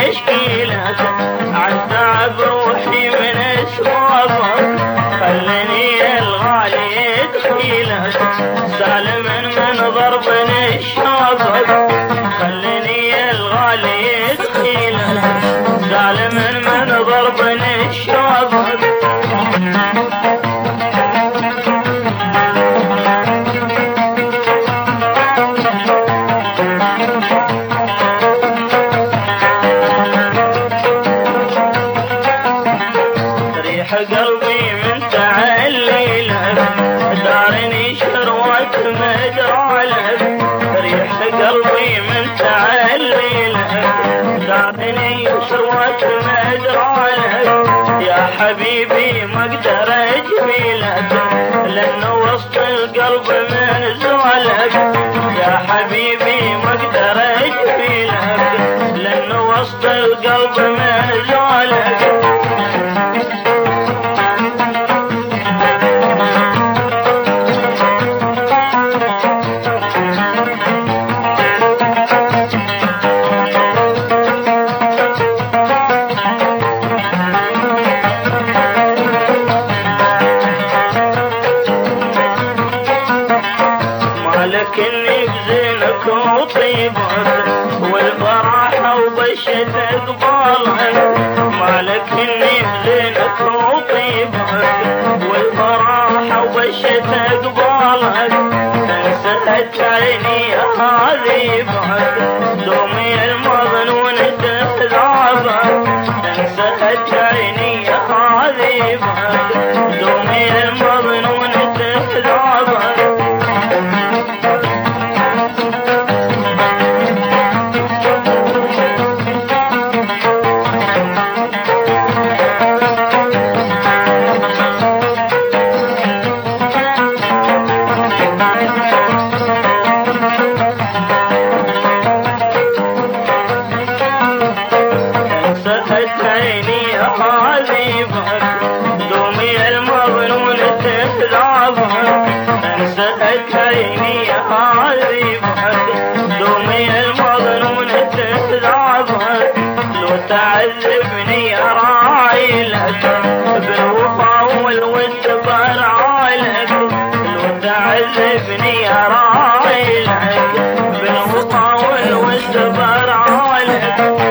تشكيلته عالتعب روحي من اسبابك خلني الغالي تخيلته سالم من ضرب الشابك خلني الغالي تخيلته سالم من ضرب الشابك قلبي من تعلي لك دارني شروة مجرالك ريح قلبي من تعلي لك دارني شروة مجرالك يا حبيبي ما اقدر اجميلك لانه وسط القلب من زوالك يا حبيبي ما اقدر اجميلك لانه وسط القلب من زوالك لكني بزينك وطيبك والفرحة وبشت قبالك مالك اني بزينك وطيبك والفرحة وبشت قبالك انسهت عيني هذه بك دومي المظنون تخذابك انسهت عيني هذه بك دومي المظنون تخذابك عيني أعاذيبك دومي المظنون تخذابك انسأت عيني أعاذيبك دومي المظنون تخذابك لو تعذبني أراعي لك بالوفا والود برعى لك لو تعذبني أراعي لك بالوفا والود برعى لك